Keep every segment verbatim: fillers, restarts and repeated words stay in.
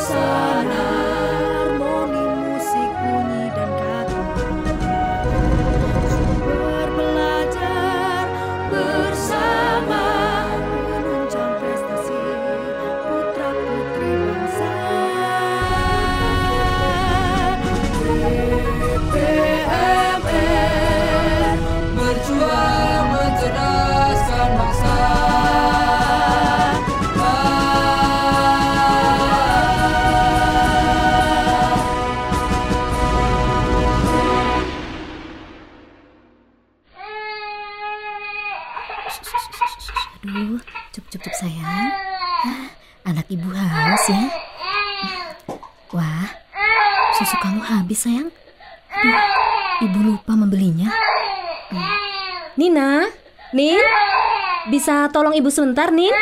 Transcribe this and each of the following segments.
suasana, harmoni musik bunyi dan kata. Sumber belajar bersama, menunjang prestasi putra putri bangsa. P M R berjuang mencerdaskan bangsa. Aduh, cup-cup sayang. Ah, anak ibu haus ya. Wah, susu kamu habis sayang. Aduh, ibu lupa membelinya. Hmm. Nina, Nin, bisa tolong ibu sebentar, Nin?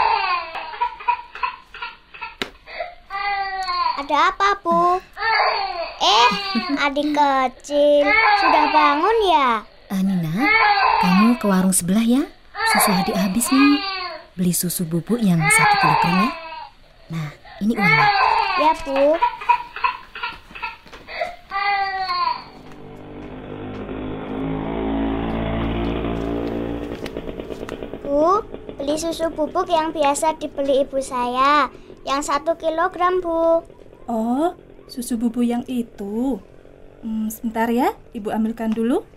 Ada apa, Bu? Eh, adik kecil, sudah bangun ya? Uh, Nina, kamu ke warung sebelah ya. Susu adik habis nih. Beli susu bubuk yang satu kilogram ya. Nah, ini uangnya. Ya, Bu. Bu, beli susu bubuk yang biasa dibeli ibu saya. Yang satu kilogram, Bu. Oh, susu bubuk yang itu. Hmm, sebentar ya, ibu ambilkan dulu.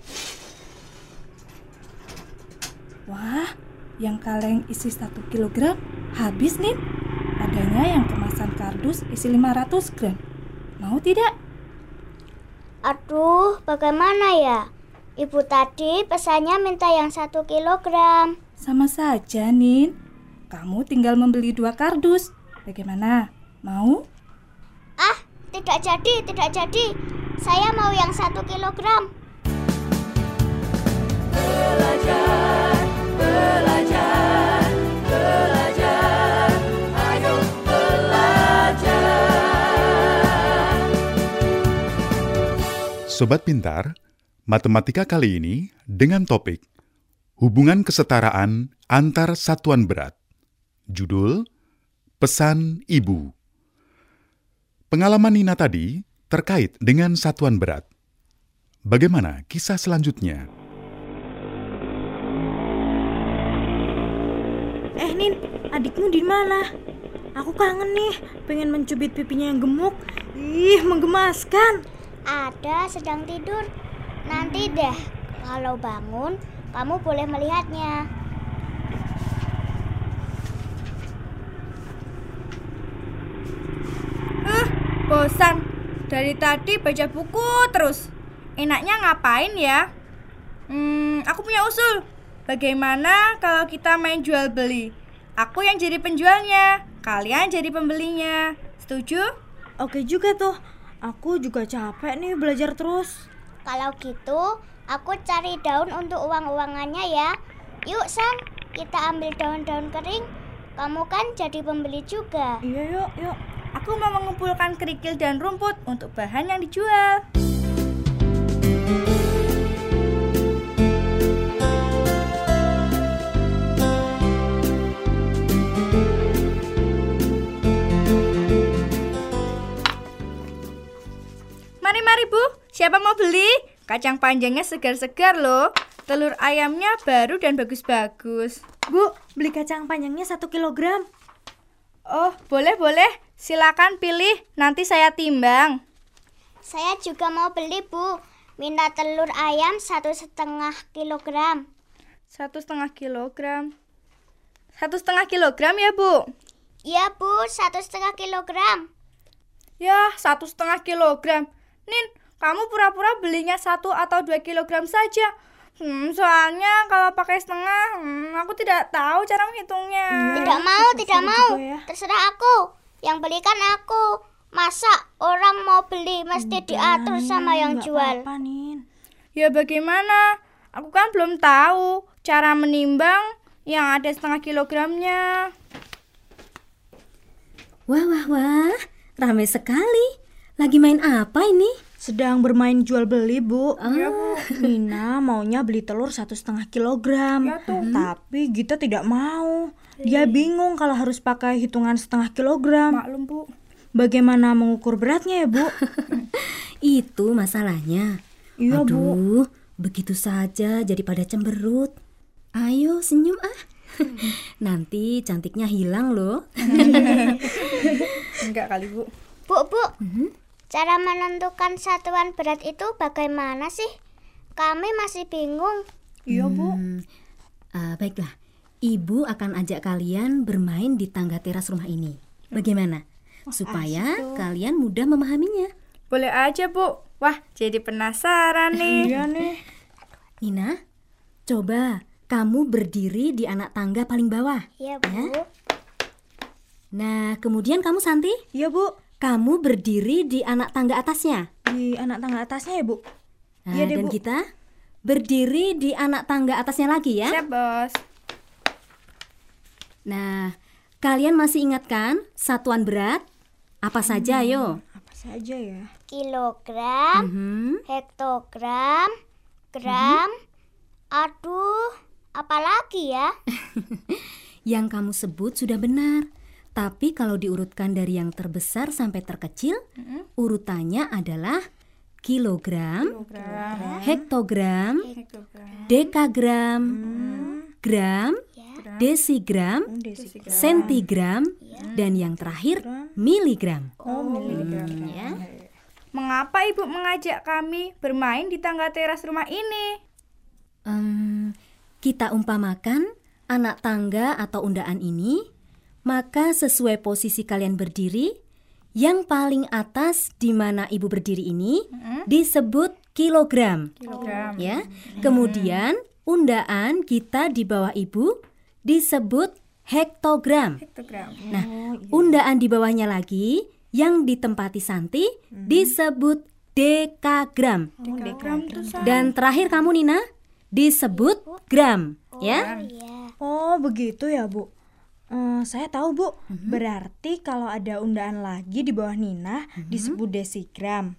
Wah, yang kaleng isi satu kilogram habis nih. Adanya yang kemasan kardus isi lima ratus gram. Mau tidak? Aduh, bagaimana ya? Ibu tadi pesannya minta yang satu kilogram. Sama saja, Nin. Kamu tinggal membeli dua kardus. Bagaimana? Mau? Ah, tidak jadi, tidak jadi. Saya mau yang satu kilogram. Belajar, belajar, belajar, ayo belajar. Sobat Pintar, matematika kali ini dengan topik hubungan kesetaraan antar satuan berat. Judul, Pesan Ibu. Pengalaman Nina tadi terkait dengan satuan berat. Bagaimana kisah selanjutnya? Eh Nin, adikmu di mana? Aku kangen nih, pengen mencubit pipinya yang gemuk. Ih, menggemaskan. Ada, sedang tidur. Nanti deh, kalau bangun, kamu boleh melihatnya. Eh, bosan. Dari tadi baca buku terus. Enaknya ngapain ya? Hmm, aku punya usul. Bagaimana kalau kita main jual beli? Aku yang jadi penjualnya, kalian jadi pembelinya. Setuju? Oke juga tuh. Aku juga capek nih belajar terus. Kalau gitu, aku cari daun untuk uang-uangannya ya. Yuk Sam, kita ambil daun-daun kering. Kamu kan jadi pembeli juga. Iya yuk, yuk. Aku mau mengumpulkan kerikil dan rumput untuk bahan yang dijual. Mari-mari Bu, siapa mau beli? Kacang panjangnya segar-segar loh. Telur ayamnya baru dan bagus-bagus. Bu, beli kacang panjangnya satu kilogram. Oh, boleh-boleh. Silakan pilih, nanti saya timbang. Saya juga mau beli Bu. Minta telur ayam satu setengah kilogram. Satu setengah kilogram. Satu setengah kilogram ya Bu? Iya Bu, satu setengah kilogram. Ya, satu setengah kilogram. Nin, kamu pura-pura belinya satu atau dua kilogram saja. Hmm, soalnya kalau pakai setengah, hmm, aku tidak tahu cara menghitungnya. Tidak mau, tidak mau. Ya. Terserah aku. Yang belikan aku. Masa orang mau beli mesti diatur sama yang jual? Apa, Nin. Ya bagaimana? Aku kan belum tahu cara menimbang yang ada setengah kilogramnya. Wah, wah, wah. Ramai sekali. Lagi main apa ini? Sedang bermain jual beli Bu. Oh. Ya, Bu. Nina maunya beli telur satu setengah kilogram. Ya, tuh. Tapi Gita tidak mau. Dia bingung kalau harus pakai hitungan setengah kilogram. Maklum Bu. bagaimana mengukur beratnya ya, Bu? Itu masalahnya. Iya, Bu. Aduh, begitu saja jadi pada cemberut. Ayo senyum ah. Nanti cantiknya hilang loh. Enggak kali, Bu. Bu, Bu, cara menentukan satuan berat itu bagaimana sih? Kami masih bingung. Iya, Bu. Hmm, ah, baiklah, Ibu akan ajak kalian bermain di tangga teras rumah ini. Bagaimana? Supaya kalian mudah memahaminya. Boleh aja, Bu. Wah, jadi penasaran nih. Iya nih. Nina, coba kamu berdiri di anak tangga paling bawah. Iya, Bu. Nah, kemudian kamu Santi, Iya, Bu. kamu berdiri di anak tangga atasnya. Di anak tangga atasnya ya, Bu? Nah, Iya deh, dan Bu. kita berdiri di anak tangga atasnya lagi ya. Siap, Bos. Nah, kalian masih ingat kan satuan berat? Apa saja ayo? Apa saja ya? Kilogram, Mhm. hektogram, gram. Aduh, apalagi ya? Yang kamu sebut sudah benar. Tapi kalau diurutkan dari yang terbesar sampai terkecil, urutannya adalah kilogram, hektogram, dekagram, gram, desigram, sentigram, dan yang terakhir miligram. Oh, miligram. Ya. Mengapa Ibu mengajak kami bermain di tangga teras rumah ini? Em, kita umpamakan anak tangga atau undaan ini, maka sesuai posisi kalian berdiri, yang paling atas di mana ibu berdiri ini disebut kilogram. Kilogram. Ya. Kemudian undaan kita di bawah ibu disebut hektogram. Hektogram. Nah, undaan di bawahnya lagi yang ditempati Santi disebut dekagram. Dekagram tuh San. Dan terakhir kamu Nina disebut gram, ya. Iya. Oh, begitu ya, Bu. Eh, saya tahu, Bu. Berarti kalau ada undaan lagi di bawah Nina disebut desigram.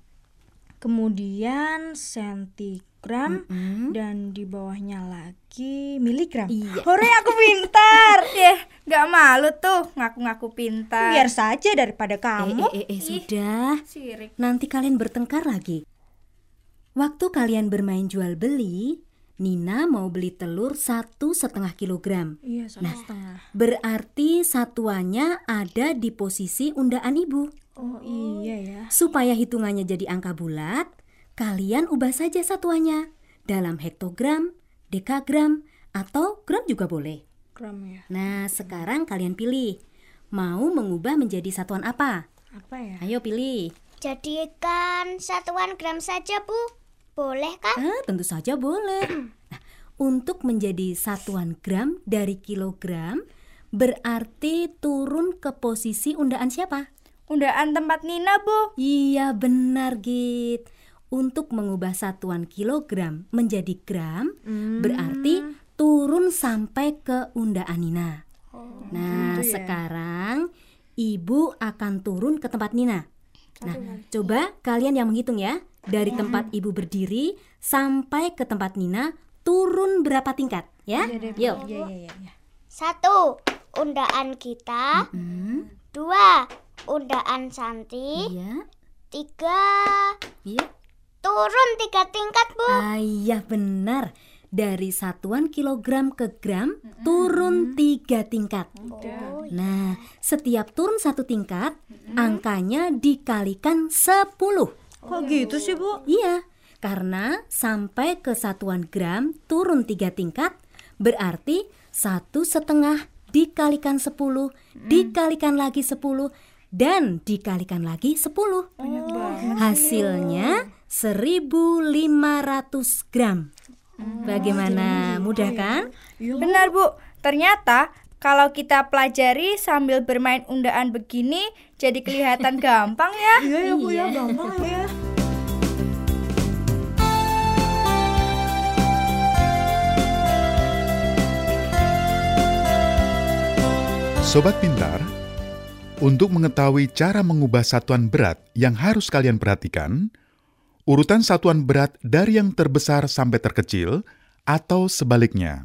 Kemudian sentigram dan di bawahnya lagi miligram. Iya. Hore, aku pintar. Eh, nggak malu tuh ngaku-ngaku pintar. Biar saja daripada Eh, kamu. eh, eh, eh, sudah. Sirik. Nanti kalian bertengkar lagi. Waktu kalian bermain jual beli, Nina mau beli telur satu setengah kilogram. Iya, satu setengah. Berarti satuannya ada di posisi undaan ibu. Oh, iya ya. Supaya hitungannya jadi angka bulat, kalian ubah saja satuannya dalam hektogram, dekagram, atau gram juga boleh. Gram ya. Nah, sekarang kalian pilih. Mau mengubah menjadi satuan apa? Apa ya? Ayo pilih. Jadikan satuan gram saja, Bu. Boleh kan? Ah, tentu saja boleh. Nah, untuk menjadi satuan gram dari kilogram, berarti turun ke posisi undaan siapa? Undaan tempat Nina, Bu. Iya, benar, Git. Untuk mengubah satuan kilogram menjadi gram, berarti turun sampai ke undaan Nina. Nah, sekarang Ibu akan turun ke tempat Nina. Nah, coba kalian yang menghitung ya. Dari tempat Ibu berdiri sampai ke tempat Nina, turun berapa tingkat ya? Yuk. Iya, iya, iya, iya. Satu, undaan kita. Hmm, Dua, undaan Santi. iya. Tiga, Iya. turun tiga tingkat, Bu. Ah, iya benar. Dari satuan kilogram ke gram turun tiga tingkat. Nah, setiap turun satu tingkat, angkanya dikalikan sepuluh. Kok gitu sih, Bu? Iya, karena sampai ke satuan gram turun tiga tingkat, berarti satu setengah dikalikan sepuluh, dikalikan lagi sepuluh, dan dikalikan lagi sepuluh. Hasilnya seribu lima ratus gram. Bagaimana? Mudah kan? Benar, Bu. Ternyata kalau kita pelajari sambil bermain undaan begini jadi kelihatan gampang ya. Iya ya, Bu, ya, gampang ya. Sobat Pintar, untuk mengetahui cara mengubah satuan berat yang harus kalian perhatikan, urutan satuan berat dari yang terbesar sampai terkecil atau sebaliknya.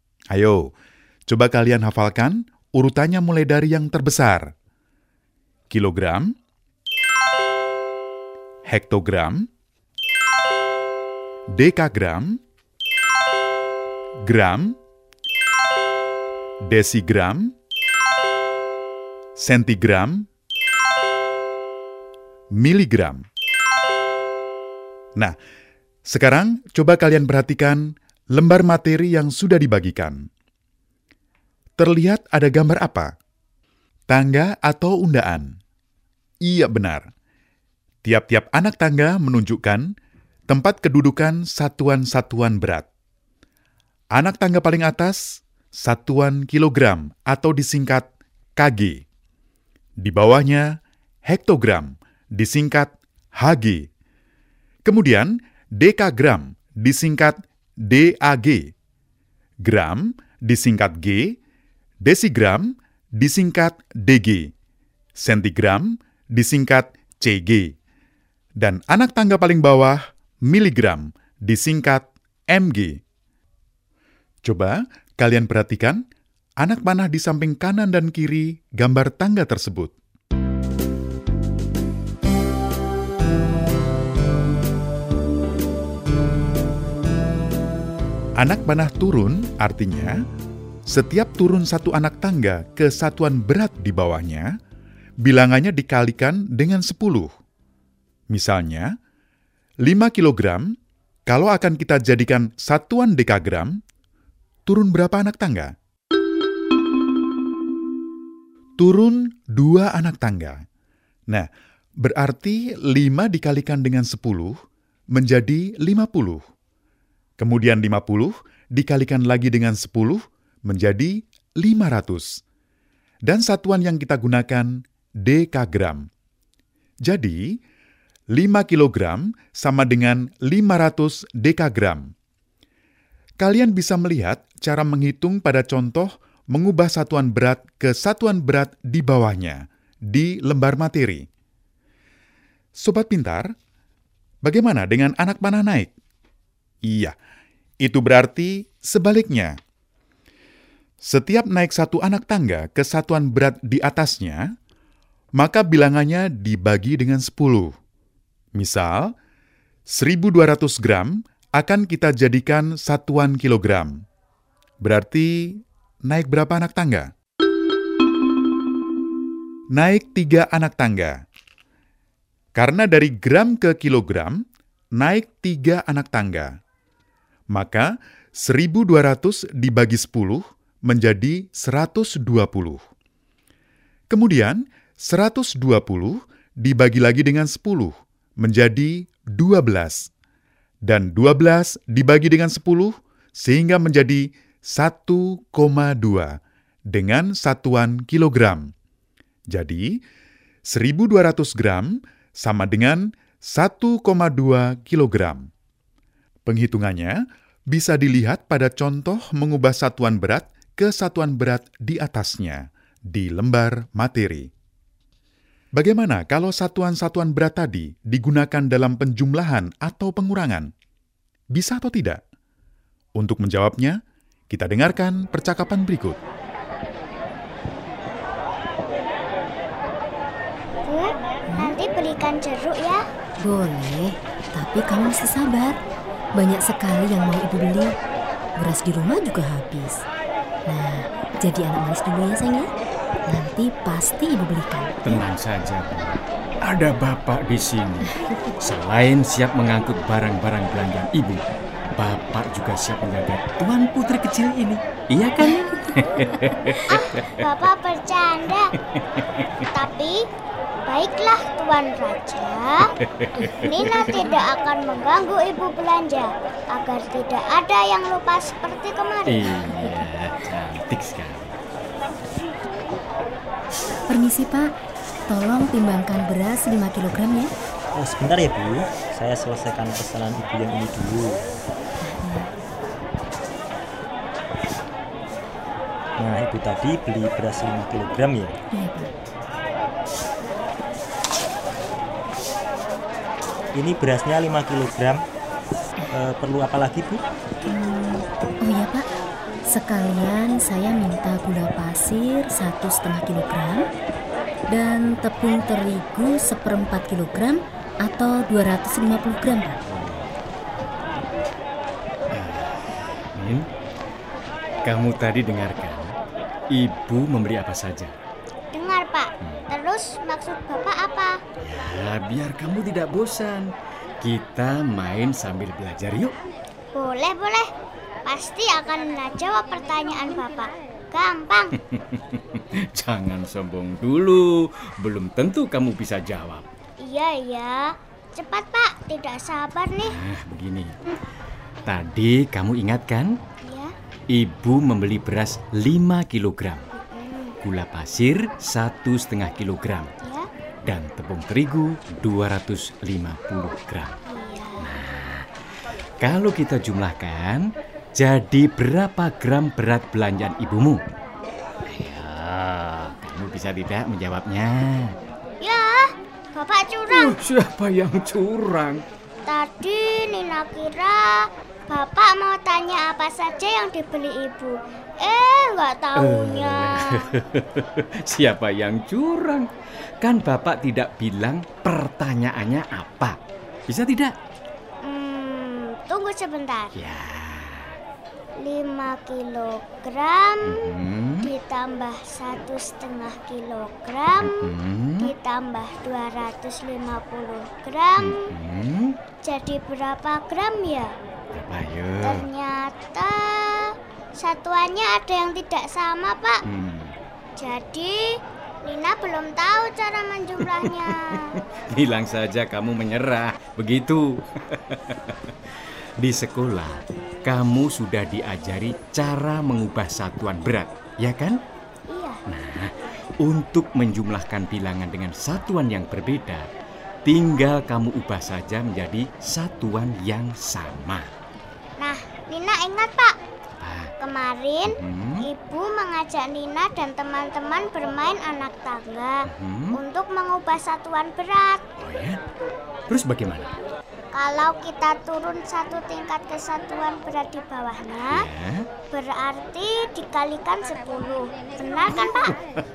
Ayo, coba kalian hafalkan urutannya mulai dari yang terbesar. kilogram, hektogram, dekagram, gram, desigram, sentigram, miligram. Nah, sekarang coba kalian perhatikan lembar materi yang sudah dibagikan. Terlihat ada gambar apa? Tangga atau undaan? Iya benar. Tiap-tiap anak tangga menunjukkan tempat kedudukan satuan-satuan berat. Anak tangga paling atas, satuan kilogram atau disingkat K G. Di bawahnya, hektogram, disingkat H G. Kemudian, dekagram, disingkat D A G. Gram, disingkat G. Desigram, disingkat D G. Sentigram, disingkat C G. Dan anak tangga paling bawah, miligram, disingkat M G. Coba kalian perhatikan anak panah di samping kanan dan kiri gambar tangga tersebut. Anak panah turun artinya setiap turun satu anak tangga ke satuan berat di bawahnya, bilangannya dikalikan dengan sepuluh. Misalnya, lima kilogram, kalau akan kita jadikan satuan dekagram, turun berapa anak tangga? Turun dua anak tangga. Nah, berarti lima dikalikan dengan sepuluh menjadi lima puluh. Kemudian lima puluh dikalikan lagi dengan sepuluh menjadi lima ratus. Dan satuan yang kita gunakan dekagram. Jadi, lima kilogram sama dengan lima ratus dekagram. Kalian bisa melihat cara menghitung pada contoh mengubah satuan berat ke satuan berat di bawahnya, di lembar materi. Sobat pintar, bagaimana dengan anak panah naik? Iya, itu berarti sebaliknya. Setiap naik satu anak tangga ke satuan berat di atasnya, maka bilangannya dibagi dengan sepuluh. Misal, seribu dua ratus gram akan kita jadikan satuan kilogram. Berarti naik berapa anak tangga? Naik tiga anak tangga. Karena dari gram ke kilogram, naik tiga anak tangga. Maka seribu dua ratus dibagi sepuluh menjadi seratus dua puluh. Kemudian seratus dua puluh dibagi lagi dengan sepuluh menjadi dua belas. Dan dua belas dibagi dengan sepuluh sehingga menjadi satu koma dua dengan satuan kilogram. Jadi, seribu dua ratus gram sama dengan satu koma dua kilogram. Penghitungannya bisa dilihat pada contoh mengubah satuan berat ke satuan berat di atasnya, di lembar materi. Bagaimana kalau satuan-satuan berat tadi digunakan dalam penjumlahan atau pengurangan? Bisa atau tidak? Untuk menjawabnya, kita dengarkan percakapan berikut. Bu, nanti belikan jeruk ya. Boleh, tapi kamu mesti sabar. Banyak sekali yang mau ibu beli. Beras di rumah juga habis. Nah, jadi anak manis dulu ya sayang ya. Nanti pasti ibu belikan. Tenang saja, Bu. Ada Bapak di sini. Selain siap mengangkut barang-barang belanjaan Ibu, Bapak juga siap menjaga Tuan Putri kecil ini. Iya kan? Ah, Bapak bercanda. Tapi baiklah Tuan Raja. Nina tidak akan mengganggu Ibu belanja agar tidak ada yang lupa seperti kemarin. Iya, cantik sekali. Permisi Pak, tolong timbangkan beras lima kilogram ya. Oh, sebentar ya Bu, saya selesaikan pesanan Ibu yang ini dulu. Nah, Ibu tadi beli beras lima kilogram ya? Iya Pak. Ini berasnya lima kilogram. E, perlu apa lagi Bu? Hmm, oh iya Pak, sekalian saya minta gula pasir satu setengah kilogram, Dan tepung terigu seperempat kilogram atau dua ratus lima puluh gram, Pak. Nin, kamu tadi dengarkan, Ibu memberi apa saja? Dengar, Pak. Terus maksud Bapak apa? Ya, biar kamu tidak bosan. Kita main sambil belajar yuk. Boleh, boleh. Pasti akan menjawab pertanyaan Bapak. Gampang. Jangan sombong dulu, belum tentu kamu bisa jawab. Iya, iya. Cepat, Pak. Tidak sabar nih. Nah, begini. Tadi kamu ingat kan? Ya. Ibu membeli beras lima kilogram, gula pasir satu setengah kilogram, Ya. dan tepung terigu dua ratus lima puluh gram. Iya. Nah, kalau kita jumlahkan, jadi berapa gram berat belanjaan ibumu? Ayo, kamu bisa tidak menjawabnya? Ya, Bapak curang. Oh, siapa yang curang? Tadi Nina kira Bapak mau tanya apa saja yang dibeli Ibu. Eh, nggak taunya. Siapa yang curang? Kan Bapak tidak bilang pertanyaannya apa. Bisa tidak? Hmm, tunggu sebentar. Ya. lima kilogram Hmm. ditambah satu setengah kilogram Hmm. ditambah dua ratus lima puluh gram. Hmm. Jadi berapa gram ya? Berapa ya? Ternyata satuannya ada yang tidak sama, Pak. Hmm. Jadi Nina belum tahu cara menjumlahnya. Bilang saja kamu menyerah, begitu. Di sekolah, kamu sudah diajari cara mengubah satuan berat, ya kan? Iya. Nah, untuk menjumlahkan bilangan dengan satuan yang berbeda, tinggal kamu ubah saja menjadi satuan yang sama. Nah, Nina ingat, Pak. Apa? Kemarin Hmm. Ibu mengajak Nina dan teman-teman bermain anak tangga Hmm. untuk mengubah satuan berat. Oh ya? Terus bagaimana? Kalau kita turun satu tingkat ke satuan berat di bawahnya, Ya? berarti dikalikan sepuluh. Benar kan, Pak?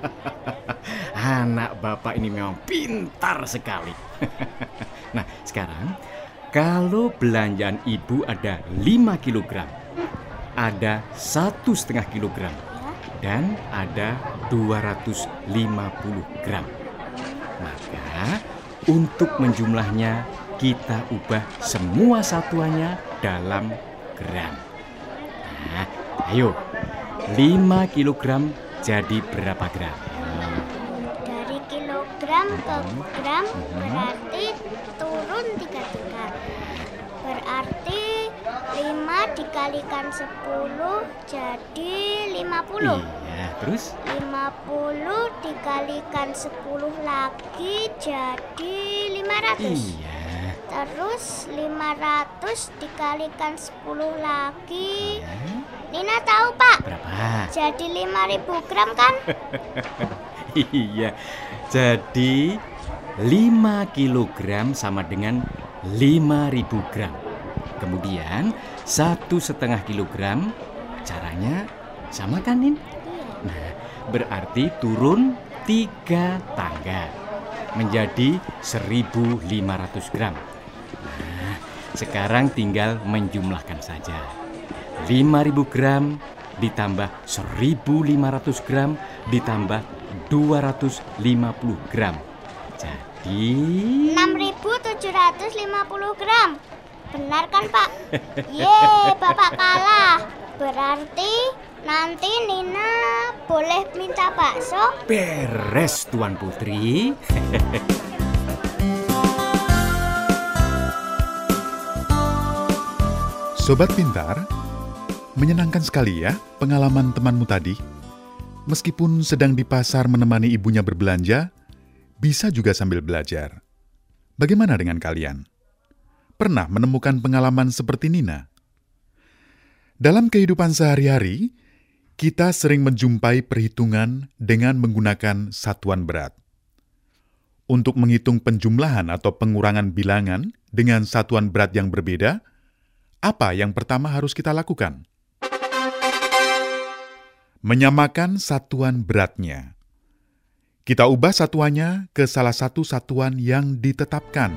Anak Bapak ini memang pintar sekali. Nah, sekarang kalau belanjaan Ibu ada lima kilogram, ada satu setengah kilogram, dan ada dua ratus lima puluh gram. Maka untuk menjumlahnya kita ubah semua satuannya dalam gram. Nah, ayo, lima kilogram jadi berapa gram? Dari kilogram ke gram berarti turun tiga tingkat. Berarti lima dikalikan sepuluh jadi lima puluh. Iya, terus? lima puluh dikalikan sepuluh lagi jadi lima ratus. Iya. Terus lima ratus dikalikan sepuluh lagi. Ya. Nina tahu, Pak. Berapa? Jadi lima ribu gram kan? Iya, jadi lima kilogram sama dengan lima ribu gram. Kemudian satu setengah kilogram, caranya sama kan, Nin? Nah, berarti turun tiga tangga menjadi seribu lima ratus gram. Nah, sekarang tinggal menjumlahkan saja. lima ribu gram ditambah seribu lima ratus gram ditambah dua ratus lima puluh gram. Jadi enam ribu tujuh ratus lima puluh gram. Benar kan, Pak? Yeay, Bapak kalah. Berarti nanti Nina boleh minta bakso? beres, Tuan Putri. Sobat Pintar, menyenangkan sekali ya pengalaman temanmu tadi. Meskipun sedang di pasar menemani ibunya berbelanja, bisa juga sambil belajar. Bagaimana dengan kalian? Pernah menemukan pengalaman seperti Nina? Dalam kehidupan sehari-hari, kita sering menjumpai perhitungan dengan menggunakan satuan berat. Untuk menghitung penjumlahan atau pengurangan bilangan dengan satuan berat yang berbeda, apa yang pertama harus kita lakukan? Menyamakan satuan beratnya. Kita ubah satuannya ke salah satu satuan yang ditetapkan.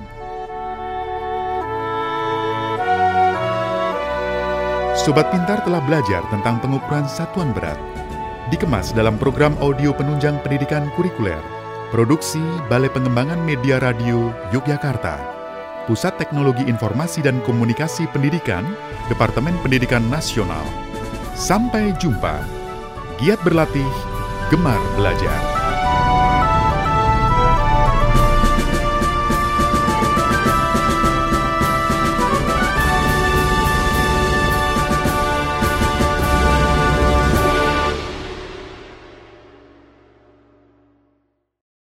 Sobat Pintar telah belajar tentang pengukuran satuan berat. Dikemas dalam program audio penunjang pendidikan kurikuler. Produksi Balai Pengembangan Media Radio Yogyakarta. Pusat Teknologi Informasi dan Komunikasi Pendidikan, Departemen Pendidikan Nasional. Sampai jumpa. Giat berlatih, gemar belajar.